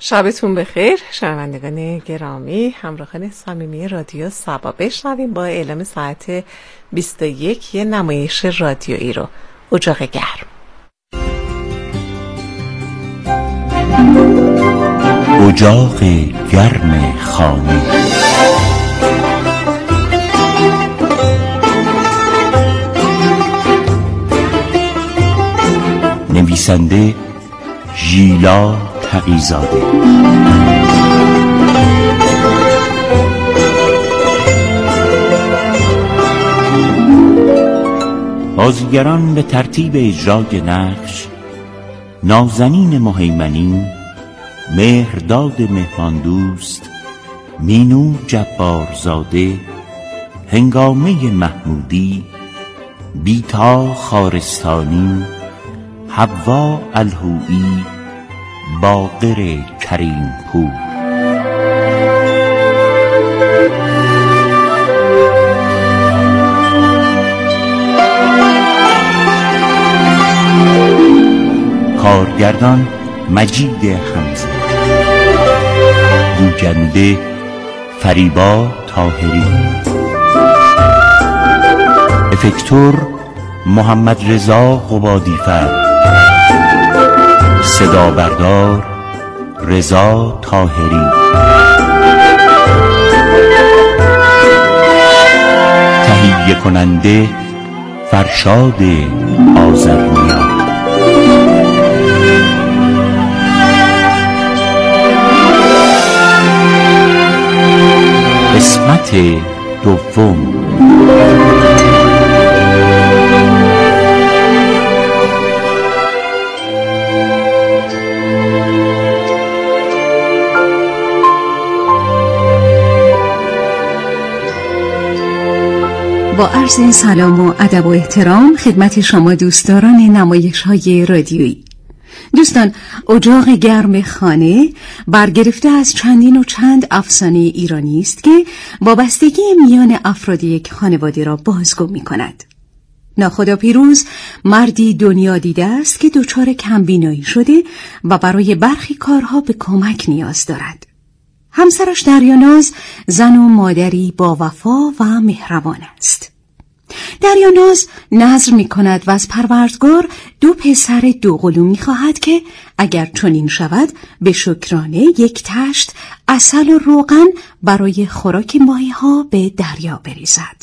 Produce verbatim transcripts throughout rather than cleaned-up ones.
شبتون بخیر شنوندگان گرامی، همراهان صمیمی رادیو صبا. بشنویم با اعلام ساعت بیست و یک یه نمایش رادیویی رو، اجاق گرم. اجاق گرم خانه. نویسنده ژیلا تقی‌زاده. بازیگران به ترتیب اجرای نقش: نازنین مهیمنی، مهرداد مهماندوست، مینو جبارزاده، هنگامه محمودی، بیتا خارستانی، حوا الهویی، باقر کریم پور. کارگردان مجید حمزه. گوینده فریبا طاهری. افکتور محمد رضا قبادیفر. صدا بردار رضا طاهری. تهیه کننده فرشاد آذرنیا. قسمت دوم. با عرض سلام و ادب و احترام خدمت شما دوستداران نمایش‌های رادیویی. دوستان، اجاق گرم خانه برگرفته از چندین و چند افسانه ایرانی است که وابستگی میان افراد یک خانواده را بازگو می‌کند. ناخدا پیروز مردی دنیا دیده است که دچار کمبینایی شده و برای برخی کارها به کمک نیاز دارد. همسرش دریاناز زن و مادری با وفا و مهربان است. دریاناز نذر می کند و از پروردگار دو پسر دوقلو می خواهد که اگر چنین شود به شکرانه یک تشت عسل و روغن برای خوراک ماهی ها به دریا بریزد.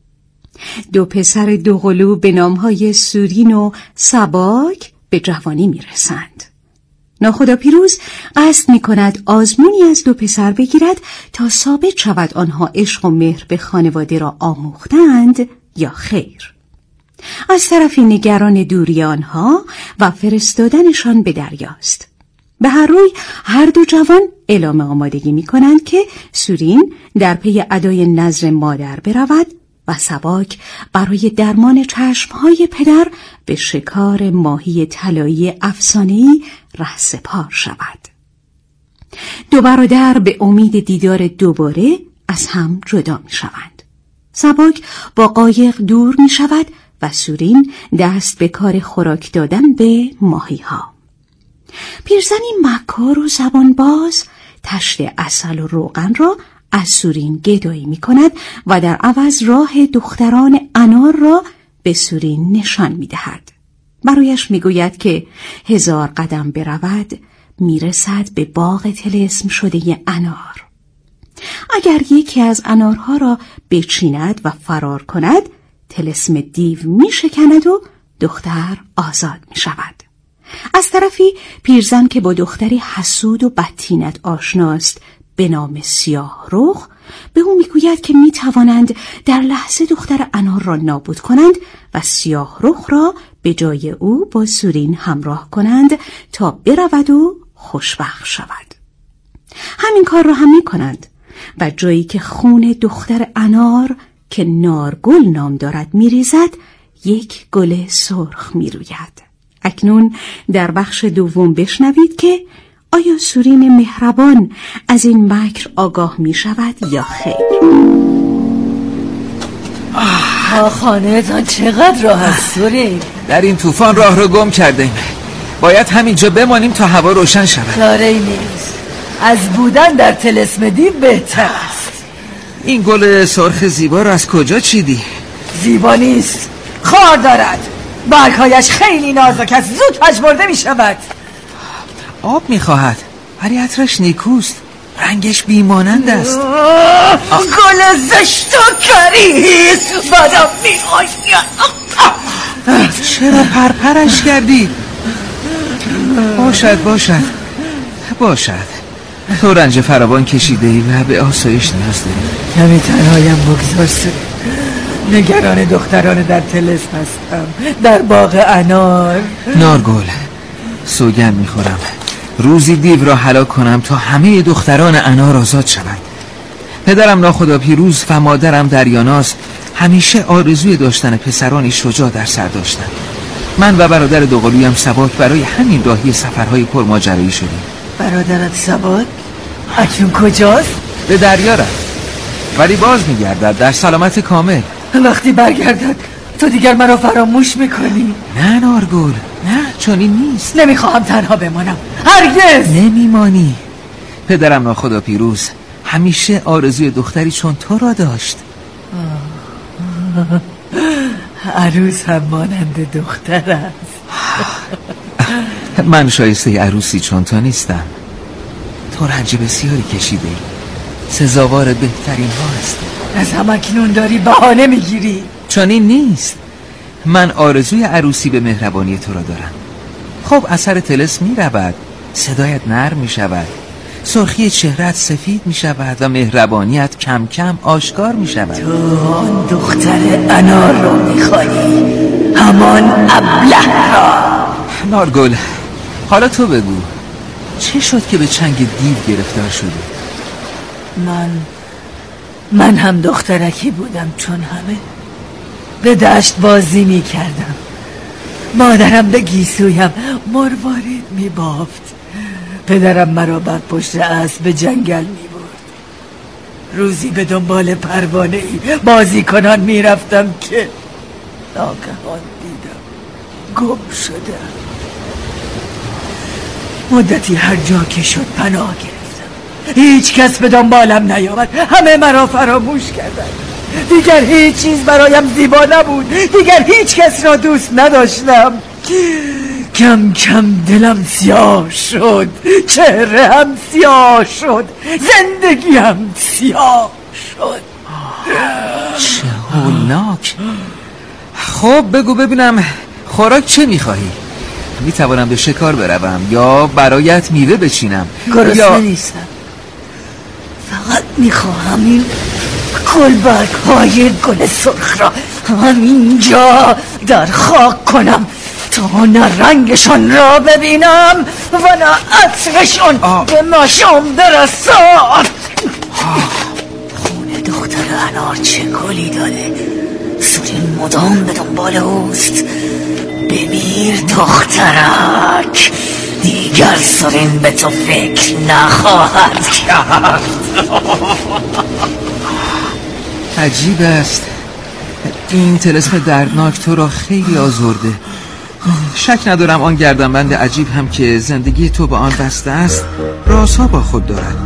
دو پسر دوقلو به نامهای سورین و سباک به جوانی می رسند. ناخدا پیروز قصد می کند آزمونی از دو پسر بگیرد تا ثابت شود آنها عشق و مهر به خانواده را آموختند یا خیر. از طرفی نگران دوری آنها و فرستادنشان به دریاست. به هر روی هر دو جوان اعلام آمادگی می کنند که سورین در پی ادای نذر مادر برود و سباک برای درمان چشمهای پدر به شکار ماهی طلایی افسانه‌ای رهسپار شود. دو برادر به امید دیدار دوباره از هم جدا می شوند. سباک با قایق دور می شود و سورین دست به کار خوراک دادن به ماهی ها. پیرزنی مکار و زبان باز تشت عسل و روغن را از سورین گدایی می کند و در عوض راه دختران انار را به سورین نشان می دهد. برایش می گوید که هزار قدم برود می رسد به باغ طلسم شده انار. اگر یکی از انارها را بچیند و فرار کند، طلسم دیو می شکند و دختر آزاد می شود. از طرفی پیرزن که با دختری حسود و بدطینت آشناست به نام سیاه رخ به او میگوید که میتوانند در لحظه دختر انار را نابود کنند و سیاه رخ را به جای او با سورین همراه کنند تا برود و خوشبخت شود. همین کار را هم میکنند و جایی که خون دختر انار که نارگل نام دارد میریزد، یک گل سرخ میروید. اکنون در بخش دوم بشنوید که آیا سورین مهربان از این مکر آگاه می شود یا خیر؟ آه خانه تان چقدر راحت سورین. در این طوفان راه رو گم کرده ایم. باید همینجا بمانیم تا هوا روشن شود. چاره ای نیست. از بودن در طلسم دیو بهتر است. این گل سرخ زیبا رو از کجا چیدی؟ زیبا نیست، خار دارد، برگهایش خیلی نازک است، زود پژمرده می شود. آب می خواهد ولی عطرش نیکوست، رنگش بیمانند است. گل زشت و کریز بدم می آید. چرا پرپرش کردی؟ باشد باشد باشد تو رنج فراوان کشیده ای و به آسایش نیاز داری. کمی تنهایم بگذار سوری، نگران دختران در طلسم هستم، در باغ انار. نارگل، سوگند میخورم روزی دیو را هلاک کنم تا همه دختران انار آزاد شوند. پدرم ناخدا پیروز و مادرم دریاناز همیشه آرزوی داشتن پسرانی شجاع در سر داشتند. من و برادر دوقلویم سباک برای همین راهی سفرهای پرماجرایی شدیم. برادرت سباک اکنون کجاست؟ به دریا رفت ولی باز میگردد در سلامت کامل. وقتی برگردد تو دیگر مرا فراموش میکنی؟ نه نارگل، نه، چون این نیست. نمیخواهم تنها بمانم، هرگز نمیمانی. پدرم ناخدا پیروز همیشه آرزوی دختری چون تو را داشت. عروس هم مانند دختر است. من شایسته عروسی چون تو نیستم. تو رنج بسیاری کشیده ای، سزاوار بهترین ها هستی. از همکنون داری بهانه میگیری. چون این نیست. من آرزوی عروسی به مهربانی تو را دارم. خب اثر طلسم می رود، صدایت نرم می شود، سرخی چهرت سفید می شود و مهربانیت کم کم آشکار می شود. تو آن دختر انار رو می خواهی، همان ابله را. نارگل، حالا تو بگو چه شد که به چنگ دیو گرفتار شدی؟ من من هم دخترکی بودم چون همه. به دشت بازی می کردم، مادرم به گیسویم مروارید می بافت، پدرم مرا بر پشت اسب به جنگل می برد. روزی به دنبال پروانه ای بازی کنان می رفتم که ناگهان دیدم گم شدم. مدتی هر جا که شد پناه گرفتم، هیچ کس به دنبالم نیامد، همه مرا فراموش کردند. دیگر هیچ چیز برایم زیبا نبود، دیگر هیچ کس را دوست نداشتم. کم کم دلم سیاه شد، چهره هم سیاه شد، زندگی هم سیاه شد. چه هولناک. خب بگو ببینم خوراک چه میخواهی؟ میتوانم به شکار بروم یا برایت میوه بچینم؟ گرسنه یا... نیستم، فقط میخواهم این گلبرگ های گل سرخ را همینجا در خاک کنم تا نه رنگشان را ببینم و نه عطرشان به مشام برسد. خون دختر انار چه گلی داره، سورین مدام به دنبال اوست. بمیر دخترک، دیگر سورین به تو فکر نخواهد کرد. عجیب است، این طلسم دردناک تو را خیلی آزرده. شک ندارم آن گردنبند عجیب هم که زندگی تو با آن بسته است رازها با خود دارد.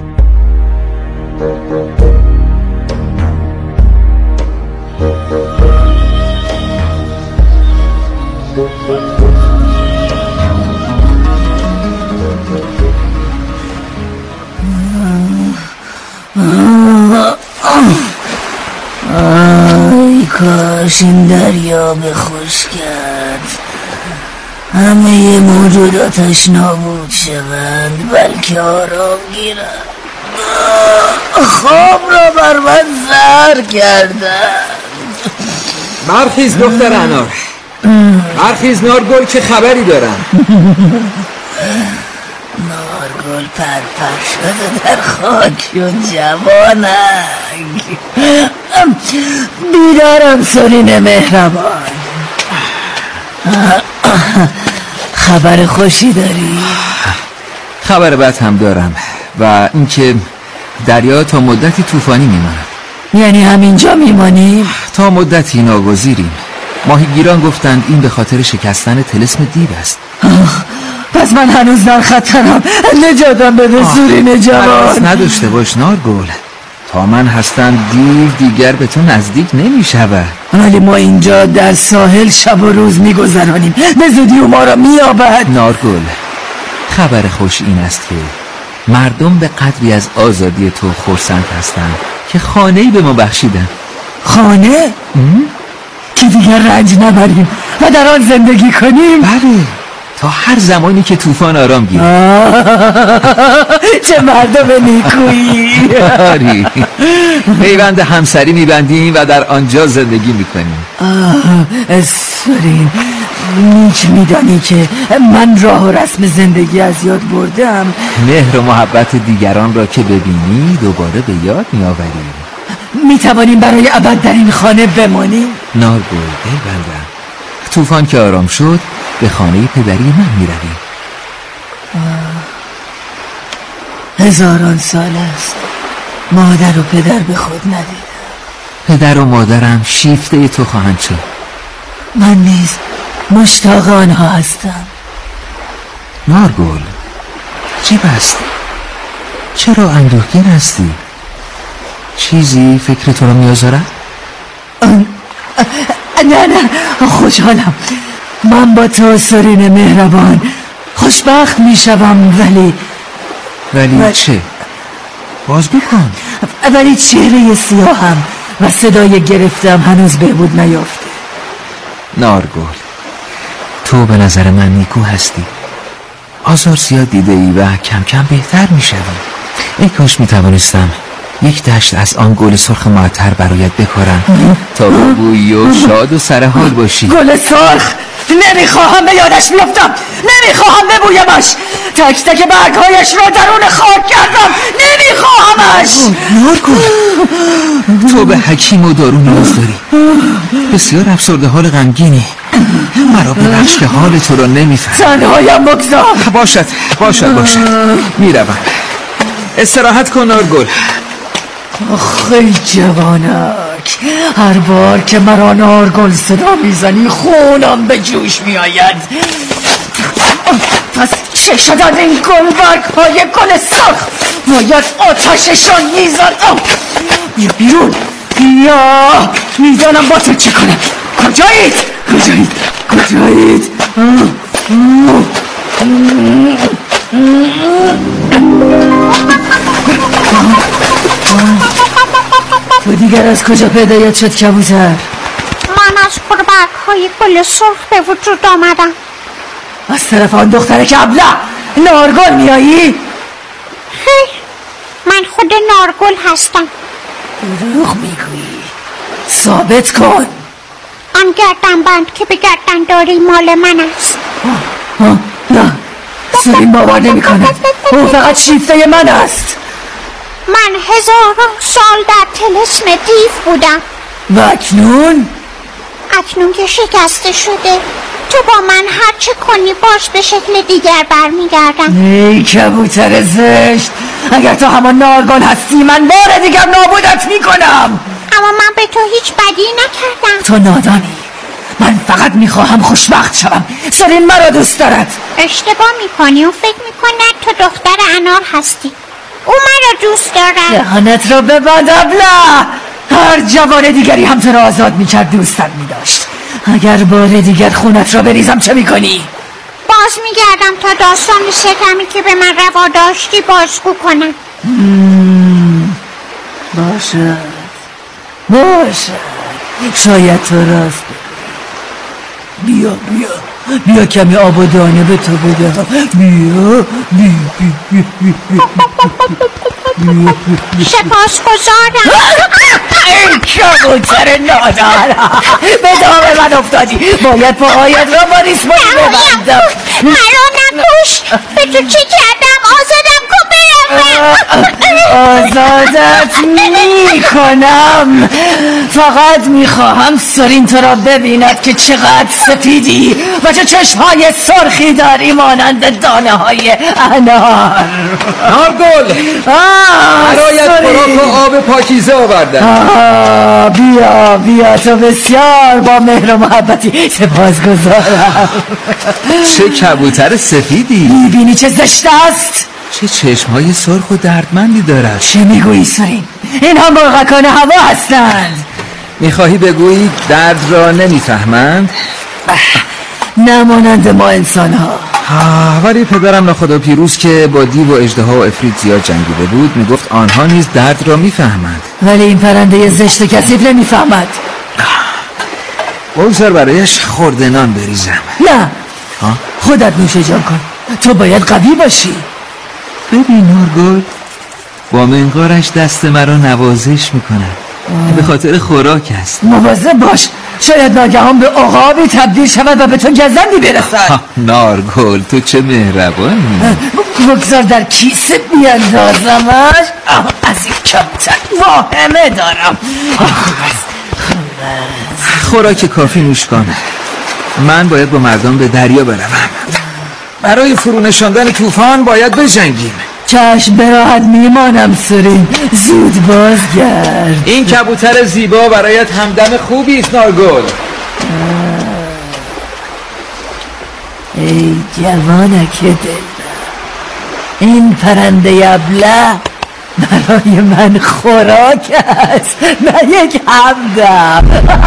ای کاش این دریا به خوش کرد، همه موجوداتش نابود شوند، بلکه آرام گیرند. خواب را بر من زهر کردند. برخیز دختر انار، برخیز نارگل که خبری دارم. نارگل پرپر شده در خاک و جوانک. بیدارم سرین مهربان، خبر خوشی داری؟ خبر بد هم دارم و اینکه دریا تا مدتی طوفانی میماند. یعنی همینجا میمانیم؟ تا مدتی ناگزیریم. ماهیگیران گفتند این به خاطر شکستن طلسم دیو است. پس من هنوز در خطرم. نجاتم بده سورین جوان. نداشته باش نارگل، تا من هستم دیو دیگر به تو نزدیک نمی شود. ولی ما اینجا در ساحل شب و روز می گذرانیم، به زودی ما را می آبد. نارگل، خبر خوش این است که مردم به قدری از آزادی تو خرسند هستند که خانه‌ای به ما بخشیدن. خانه؟ که دیگر رنج نبریم و در آن زندگی کنیم؟ بله، تا هر زمانی که طوفان آرام گیره. چه مردم نیکویی. آری، پیوند همسری میبندیم و در آنجا زندگی میکنیم. سورین، نیک میدانی که من راه و رسم زندگی از یاد بردم. مهر و محبت دیگران را که ببینی دوباره به یاد میآوری. میتوانیم برای ابد در این خانه بمانیم؟ نارگل دلبندم، طوفان که آرام شد به خانه پدری من میرویم. هزاران سال است مادر و پدر به خود ندیدم. پدر و مادرم شیفته تو خواهند شد. من نیز مشتاق آنها هستم. نارگل، چه بست؟ چرا اندوهگین هستی؟ چیزی فکر تو را میآزارد؟ نه نه، خوشحالم. من با تو سورین مهربان خوشبخت میشوم. ولی ولی و... چه؟ باز بکن. ولی چهره سیاهم و صدای گرفتم هنوز بهبود نیافته. نارگل، تو به نظر من نیکو هستی. آزار زیاد دیده ای و کم کم بهتر میشوی. ای کاش میتوانستم یک دشت از آن گل سرخ معطر برایت بکارم تا با بویی و شاد و سرحال باشی. گل سرخ؟ نمیخواهم به یادش بیفتم، نمیخواهم ببویمش. تک تک برگهایش را درون خاک کردم، نمیخواهمش. نارگل، تو به حکیم و دارو نیاز داری. بسیار افسرده حال غمگینی. مرا ببخش که حال تو را نمیفهم. تنهایم بگذار. باشد باشد باشد میروم. استراحت کن نارگل. آخه جوانک، هر بار که مرا نارگل صدا میزنی خونم به جوش میآید. پس چه شدن این گلبرگ های گل سرخ؟ باید آتششان میزنم. بیا بیرون، بیا، میدانم با تو چه کنم. کجایید؟ کجایید؟ کجایید؟ تو دیگر از کجا پیدایت شد کبوتر؟ من از گلبرگ های گل سرخ به وجود آمدم. از طرف آن دختر که ابله نارگل میایی؟ خیر، من خود نارگل هستم. دروغ میگویی، ثابت کن. آن گردن بند که به گردن داری مال من است. آه آه نه، سورین باور نمی کند. او فقط شیفته من است. من هزاران سال در طلسم دیو بودم و اکنون؟ اکنون که شکسته شده، تو با من هر چه کنی باش به شکل دیگر برمیگردم. ای کبوتر زشت، اگر تو همان نارگل هستی من بار دیگر نابودت میکنم. اما من به تو هیچ بدی نکردم. تو نادانی، من فقط میخواهم خوشبخت شوم. سورین مرا دوست دارد. اشتباه میکنی و فکر میکنه تو دختر انار هستی. او مرا دوست دارد. دهانت را ببند ابله. هر جوان دیگری هم تو را آزاد میکرد دوستت میداشت. اگر بار دیگر خونت را بریزم چه میکنی؟ باز میگردم تا داستان ستمی که به من روا داشتی بازگو کنم. باشد باشد، شاید تو راست بگویی. بیا بیا بیا کمی آب و دانه به تو بدم. بیا بیا بیا بیا سپاس گذارم. این کبوتر نادان، به دام من افتادی. باید پاهایت را با ریسمانی ببندم. مرا نکش. به تو چی کردم؟ آزادم کن برم. آزادت میکنم. فقط میخواهم سرین تو را ببیند که چقدر سفیدی و چه چشمهای سرخی داری مانند دانه های انار. نارگل، برایت خوراک و آب پاکیزه آوردم. بیا بیا، تو بسیار با مهر و محبتی، سپاسگزارم. چه کبوتر سفیدی! میبینی چه زشت است؟ چه چشمهای سرخ و دردمندی دارد. چه میگویی سرین؟ این هم مرغکان هوا هستند. میخواهی بگویی درد را نمیفهمند؟ نمانند ما انسان ها. ولی پدرم ناخدا پیروز که با دیو و اژدها و عفریت زیاد جنگیده بود میگفت آنها نیز درد را میفهمند. ولی این پرنده زشت و کثیف نمیفهمد. بگذار برایش خورده نان بریزم. نه، ها؟ خودت نوش جان کن. تو باید قوی باشی. ببین نارگل، با منقارش دست مرا نوازش میکنه. به خاطر خوراک است. مواظب باش، شاید ناگهان به عقابی تبدیل شود و به تو گزندی برسد. نارگل، تو چه مهربانی. بگذار در کیسه بیاندازمش. از این کمتر واهمه دارم. خوراک کافی نوش کن. من باید با مردم به دریا بروم. برای فرو نشاندن طوفان باید بجنگیم. چشم براحت میمانم سرین، زود بازگرد. این کبوتر زیبا برایت همدم خوبی است نارگل. ای جوانک دل، این پرنده ابله برای من خوراک است، نه یک همدم.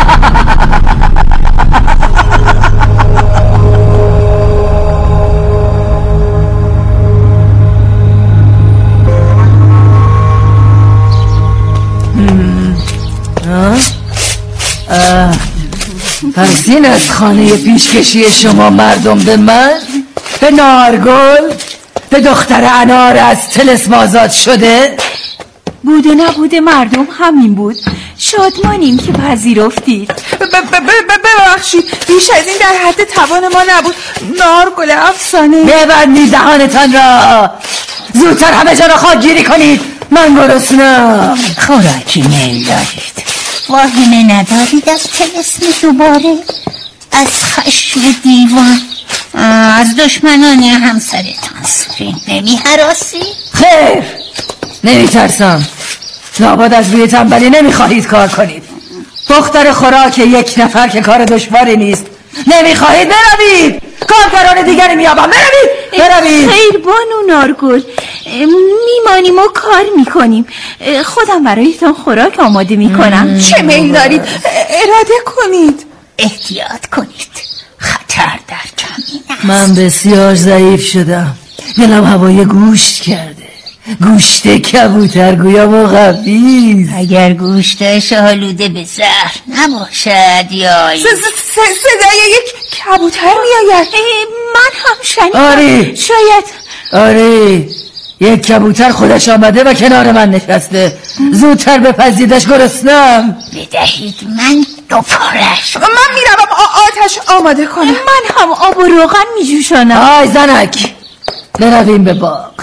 پس این از خانه پیشکشی شما مردم به من، به نارگل، به دختر انار از طلسم آزاد شده؟ بود و نبوده مردم همین بود. شادمانیم که پذیرفتید. ببخشید، بیش از این در حد توان ما نبود. نارگل افسانه. ببندید دهانتان را، زودتر همه جا را خاکگیری کنید. من گرسنه‌ام. خوراکی میل دارید؟ واهمه ندارید از طلسم دوباره؟ از خشم دیوان، از دشمنان همسرتان سرین نمی هراسی؟ خیر، نمی ترسم. لابد از روی تنبلی نمی خواهید کار کنید. دختر خوراک یک نفر که کار دشواری نیست. نمی خواهید بروید، کارگران دیگری می آبم. بروید بروید. خیر بانو نارگل، میمانیم و کار میکنیم. خودم برایتان خوراک آماده میکنم. چه میل دارید؟ اراده کنید. احتیاط کنید، خطر در کمین است. من بسیار ضعیف شدم، دلم هوای گوشت کرده. گوشت کبوتر گویا مخفی است. اگر گوشتش آلوده به زهر نباشد یا صدای یک کبوتر میآید. من هم شنیدم. آره شاید آره یک کبوتر خودش آمده و کنار من نشسته. زودتر بپزیدش، گرسنه‌ام. بدهید من دوبارش. من میروم آتش آماده کنم. من هم آب و روغن میجوشانم. آی زنک، برویم به باغ.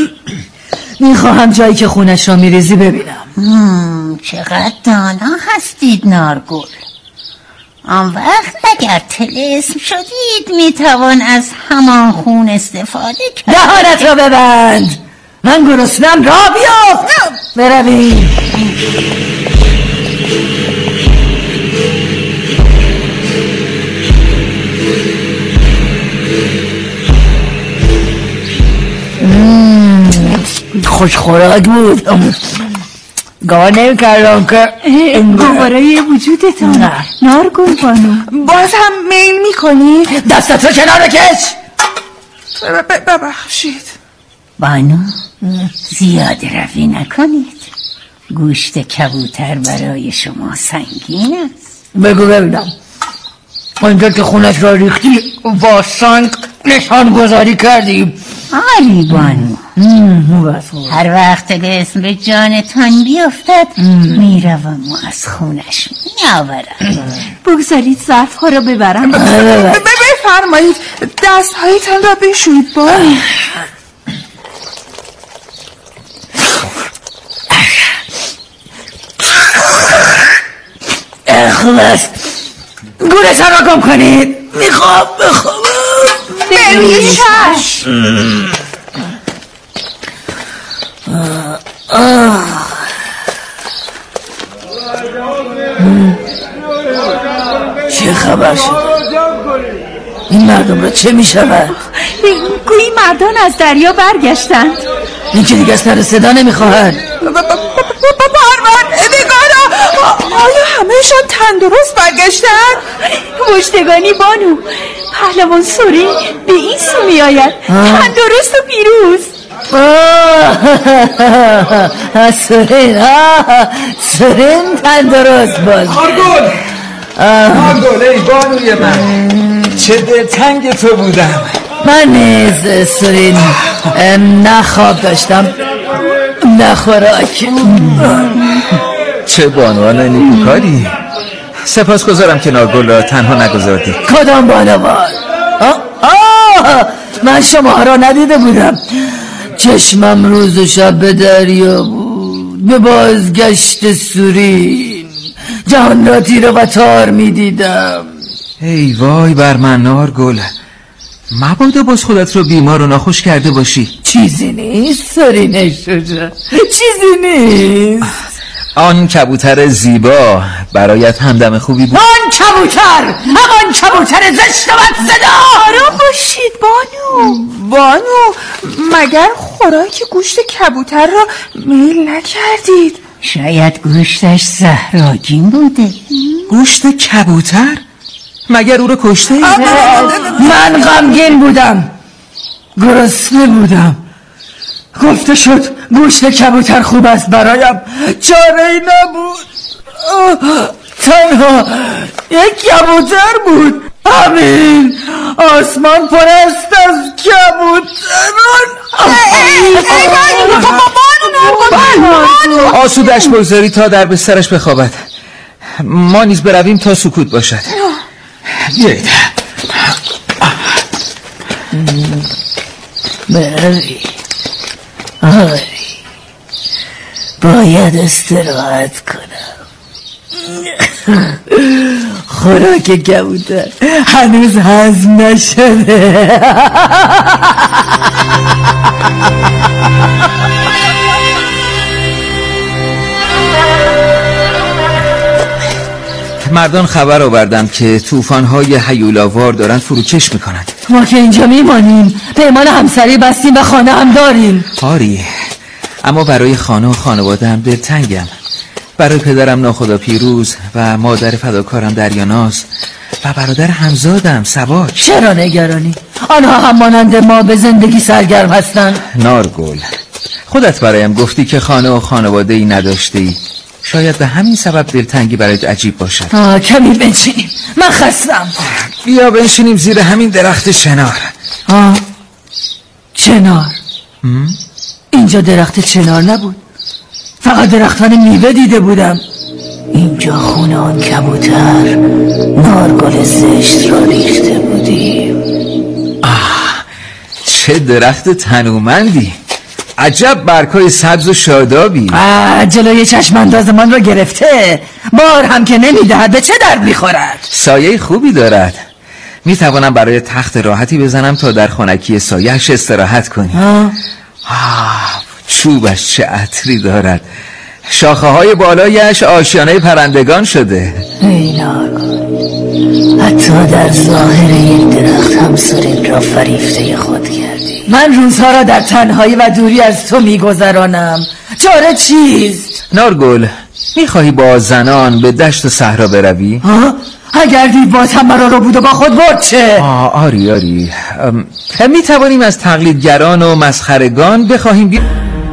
میخواهم جایی که خونش را میریزی ببینم. چقدر دانا هستید نارگل. آن وقت اگر طلسم شدید میتوان از همان خون استفاده کرد. دهانت را ببند، من گرسنه‌ام. را بیافت. برویم. خوش خوراک بود. گاه نمی کردم که گوارای وجودتان. نارگل بانو، باز هم میل میکنی؟ دستت رو کنار کش. ببخشید بانو، زیاده روی نکنید. گوشت کبوتر برای شما سنگین است. بگو ببینم، اونجا که خونش را ریختی با سنگ نشان گذاری کردی؟ آری بانو، هر وقت طلسم به جانتان بیفتد میروم و از خونش میآورم. بگذارید ظرف ها را ببرم. بفرمایید، دست هایتان را بشویید بانو. خوب است. گورتان را گم کنید. میخوام بخوابم. به روی چشم. چه خبر شد؟ این مردم را چه می شود؟ گویی مردان از دریا برگشتند. این که دیگه از سر صدا نمی خواهد. پروردگارا، آیا همهشان تندرست برگشتند؟ مژدگانی بانو، پهلوان سرین به این سو می آید، تندرست و پیروز. سرین سرین تندرست باز. نارگل نارگل ای بانوی من، چه دلتنگ تو بودم. من نیز سرین نه خواب داشتم نه خوراک. چه بانوان نیکوکاری. سپاسگزارم که نارگل را تنها نگذاردید. کدام بانوان؟ من شما را ندیده بودم. چشمم روز و شب به دریا بود، به بازگشت سورین جهان را تیره و تار می دیدم. ای وای بر من نارگل، مبادا باز خودت رو بیمار و ناخوش کرده باشی. چیزی نیست سرین شجاع، چیزی نیست. آن کبوتر زیبا برایت همدم خوبی بود. آن کبوتر، همان کبوتر زشت و بد صدا. آرام باشید بانو. بانو، مگر خوراک گوشت کبوتر را میل نکردید؟ شاید گوشتش زهراگین بوده. گوشت کبوتر؟ مگر او رو کشته ای؟ من غمگین بودم، گرسنه بودم. گفته شد گوشت کبوتر خوب است برایم، چاره ای نبود. تنها یک کبوتر بود، همین. آسمان پر است از کبوتران. آسودش بگذاری تا در بسترش بخوابد. ما نیز برویم تا سکوت باشد. بیایید. بروی آری، باید استراحت کنم. خوراک کبوتر هنوز هضم نشده. مردان خبر آوردند که طوفان‌های هیولاوار دارند فروکش میکنند. ما که اینجا میمانیم، پیمان همسری بستیم و خانه هم داریم. آری، اما برای خانه و خانواده هم دلتنگم. برای پدرم ناخدا پیروز و مادر فداکارم دریاناز و برادر همزادم سباک. چرا نگرانی؟ آنها هم مانند ما به زندگی سرگرم هستند. نارگل، خودت برایم گفتی که خانه و خانواده ای نداشته ای. شاید به همین سبب دلتنگی برایت عجیب باشد. آه، کمی بنشینیم، من خستم. بیا بنشینیم زیر همین درخت شنار. آه، چنار. اینجا درخت چنار نبود، فقط درختان میوه دیده بودم. اینجا خونه آن کبوتر نارگل زشت را ریخته بودیم. آه، چه درخت تنومندی. عجب برگ‌های سبز و شادابی. آه، جلوی چشم اندازمان را گرفته. بار هم که نمیدهد، به چه درد میخورد؟ سایه خوبی دارد. میتوانم برای تخت راحتی بزنم تا در خنکی سایه‌اش استراحت کنی. آه. آه، چوبش چه عطری دارد. شاخه های بالایش آشیانه پرندگان شده. ای نارگل، حتی در ظاهر یک درخت هم سرین را فریفته خود کردی. من روزها را در تنهایی و دوری از تو میگذرانم. چاره چیست؟ نارگل، میخواهی با زنان به دشت و صحرا بروی؟ ها؟ اگر دیوات هم مرا رو بود و با خود برد چه؟ آه، آری آری. میتوانیم از تقلیدگران و مسخرگان بخواهیم بی...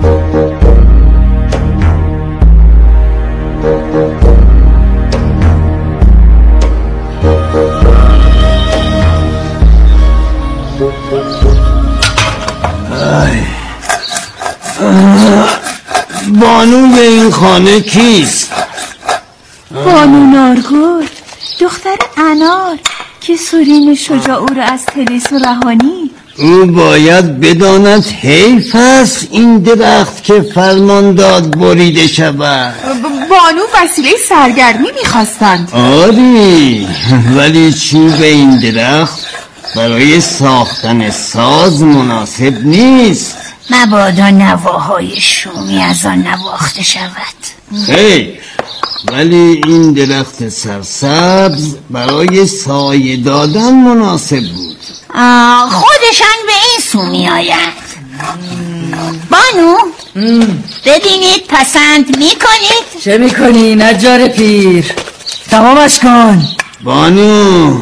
بانوی این خانه کیست؟ بانو نارگل، دختر انار که سرین شجاع او را از طلسم رهانی. او باید بداند حیف است این درخت که فرمان داد بریده شود. بانو بانو وسیله سرگرمی میخواستند. آری، ولی چوب این درخت برای ساختن ساز مناسب نیست. مبادا نواهای شومی از آن نواخته شود. خیر، ولی این درخت سرسبز برای سایه دادن مناسب بود. خودشان به این سو می آید. بانو ببینید پسند می کنید؟ چه می کنی نجار پیر؟ تمامش کن. بانو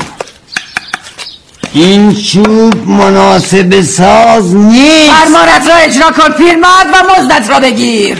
این چوب مناسب ساز نیست. فرمانت را اجرا کن پیرمرد و مزدت را بگیر.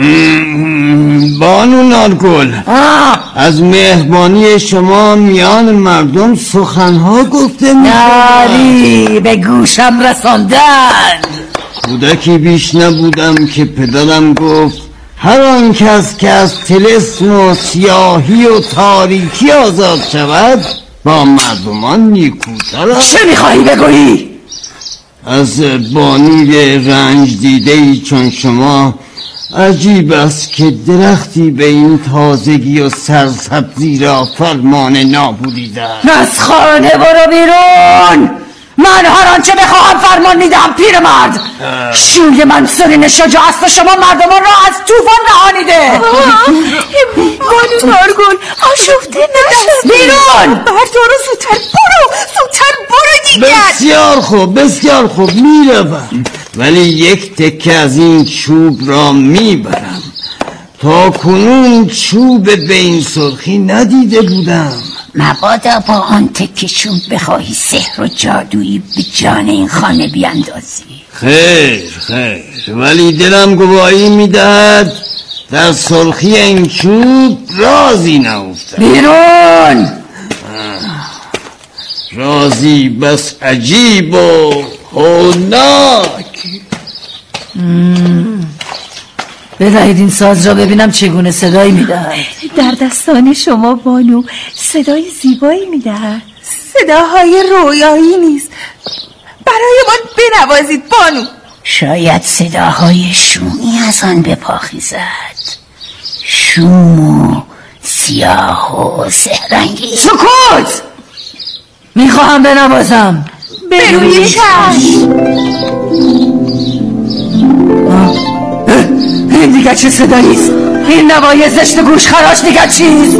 بانو نارگل، از مهربانی شما میان مردم سخنها گفته ناری به گوشم رساندن. کودکی بیش نبودم که پدرم گفت هر آن کس که از طلسم و سیاهی و تاریکی آزاد شود با مردمان نیکوتر است. چه میخواهی بگویی؟ از بانوی رنج دیده‌ای چون شما عجیب است که درختی به این تازگی و سرسبزی را فرمان نابودی دهد. از خانه برو بیرون. من هر آنچه بخواهم فرمان میدم پیرمرد. شوی منصورین شجاع است و شما مردمان را از طوفان رهانیده. بانو نارگل آشفته نشد. بیرون. بردارو زودتر برو، زودتر برو دیگر. بسیار خوب بسیار خوب میروم، ولی یک تکه از این چوب را میبرم. تا کنون چوب به این سرخی ندیده بودم. مبادا با آن تکه چوب بخواهی سحر و جادویی به جان این خانه بیاندازی. خیر خیر، ولی دلم گواهی میدهد در سرخی این چوب رازی نهفته. بیرون. رازی بس عجیب و هولناک. بدهید این ساز را ببینم چگونه صدایی میدهد. در دستان شما بانو صدای زیبایی میدهد. صداهای رویایی نیست. برای من بنوازید بانو. شاید صداهای شومی از آن بپاخیزد. شوم و سیاه و سحرنگیز. سکوت. میخواهم بنوازم. به روی چشم. این دیگه چه صداییست؟ این نوای زشت گوش خراش دیگه چیست؟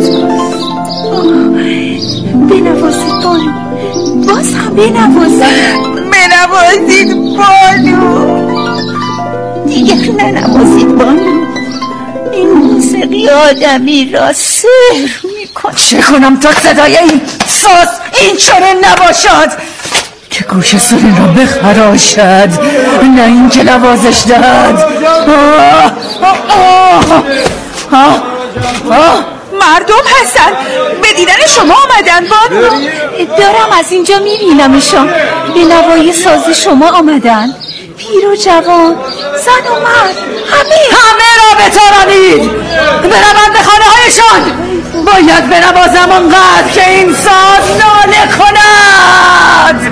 بنوازید بانو، باز هم بنوازید. بنوازید بانو. دیگه ننوازید بانو. این موسیقی آدمی را سحر میکنه. چه کنم تا صدای این ساز این چنین نباشد که گوش سرین را بخراشد، نه این که نوازش دهد. آه آه آه آه. مردم هستن، به دیدن شما آمدن بانو. دارم از اینجا میبینمشان، به نوای ساز شما آمدن. پیر و جوان، زن و مرد، همه همه را بتارانید. بروند به خانه هایشان. باید بنوازم آنقدر که این ساز ناله کند.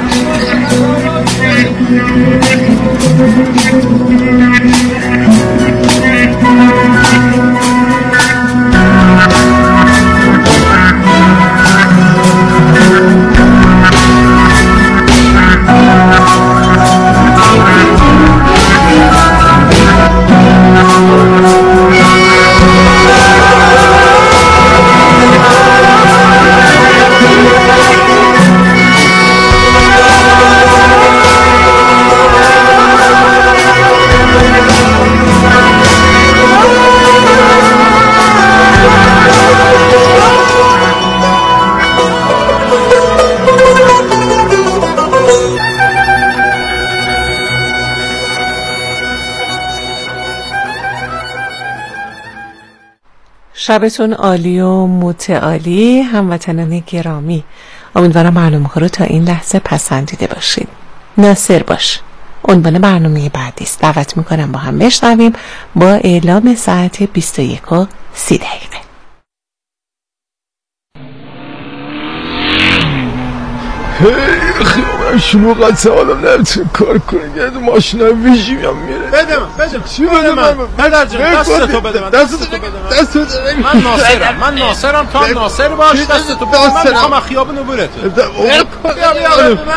شبتون عالی و متعالی هموطنان گرامی. امیدوارم برنامه رو تا این لحظه پسندیده باشید. ناصر باش عنوان برنامه بعدی است. دعوت میکنم با هم بشنویم با اعلام ساعت بیست و یک و سی دقیقه. خیلی شلوغت سوالم نمیتونه کار کنه. گرد ماشین های ویژی هم میره. بده من بده چی بده من؟ پدر جان دستتو بده من دستتو بده من. من ناصرم من ناصرم تو هم ناصر باش. دستتو بده من میخوام خیابون عبورت.